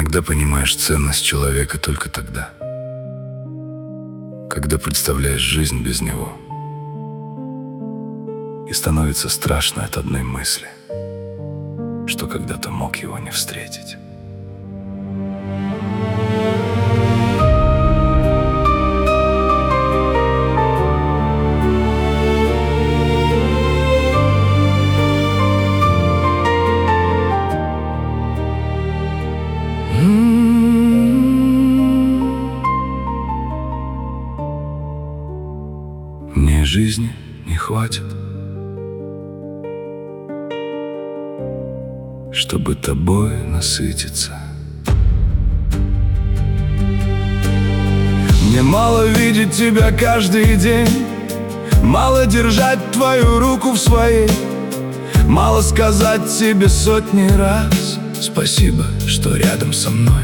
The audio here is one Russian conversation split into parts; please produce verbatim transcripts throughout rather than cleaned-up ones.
Иногда понимаешь ценность человека только тогда, когда представляешь жизнь без него. И становится страшно от одной мысли, что когда-то мог его не встретить. Мне жизни не хватит, чтобы тобой насытиться. Мне мало видеть тебя каждый день, мало держать твою руку в своей, мало сказать тебе сотни раз спасибо, что рядом со мной.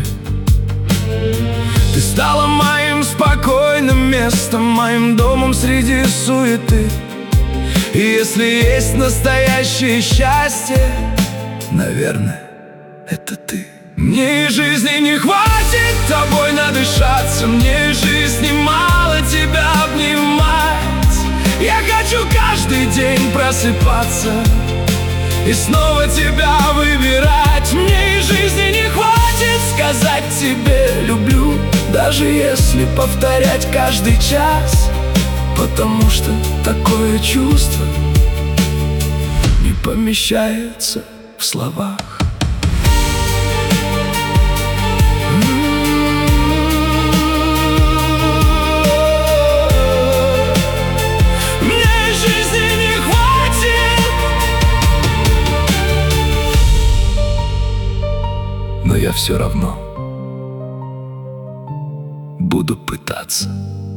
Ты стала моим спокойным местом, моим домом среди суеты. И если есть настоящее счастье, наверное, это ты. Мне и жизни не хватит тобой надышаться, мне и жизни мало тебя обнимать. Я хочу каждый день просыпаться и снова тебя выбирать. Мне и жизни не хватит сказать тебе люблю, даже если повторять каждый час, потому что такое чувство не помещается в словах. Мне жизни не хватит, но я все равно буду пытаться.